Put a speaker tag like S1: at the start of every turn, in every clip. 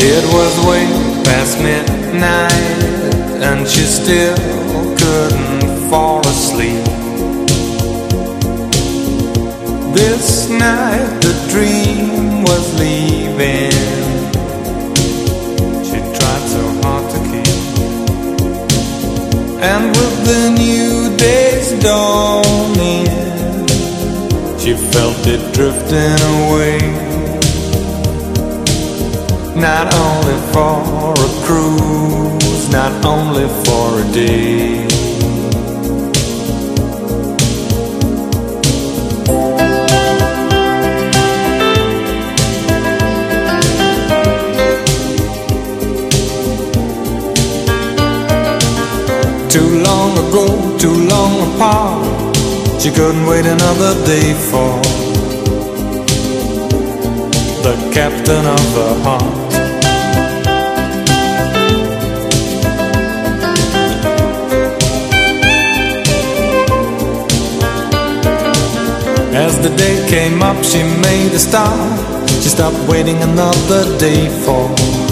S1: It was way past midnight, and she still couldn't fall asleep. This night the dream was leaving. She tried so hard to keep. And with the new day's dawning, she felt it drifting away. Not only for a cruise, not only for a day. Too long ago, too long apart, she couldn't wait another day for the captain of her heart. As the day came up, she made a start. She stopped waiting another day for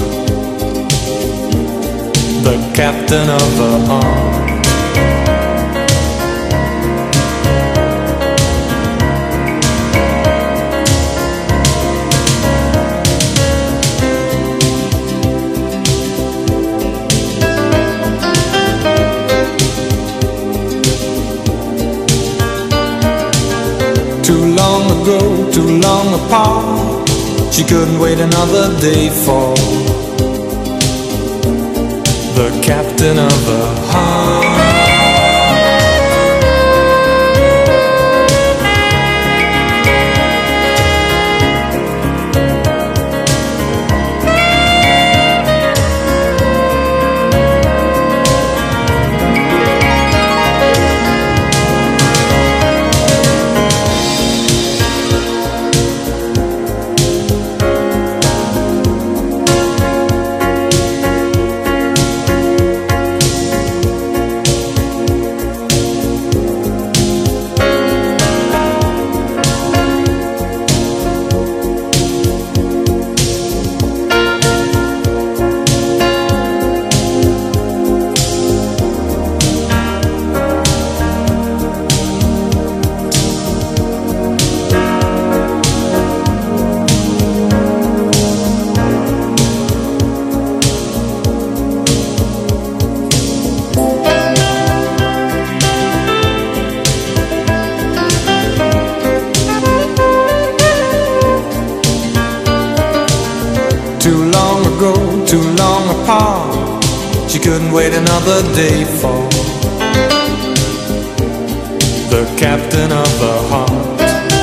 S1: the captain of her heart. Too long ago, too long apart, she couldn't wait another day for the captain of her heart. Too long ago, too long apart, she couldn't wait another day for the captain of her heart.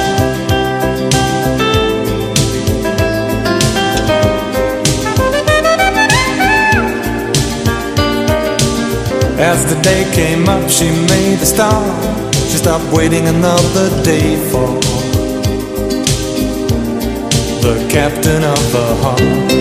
S1: As the day came up, she made a start. She stopped waiting another day for the captain of her heart.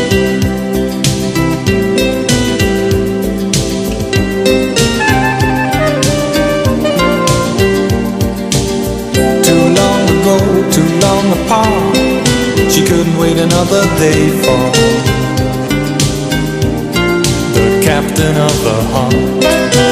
S1: Too long ago, too long apart, she couldn't wait another day for the captain of her heart.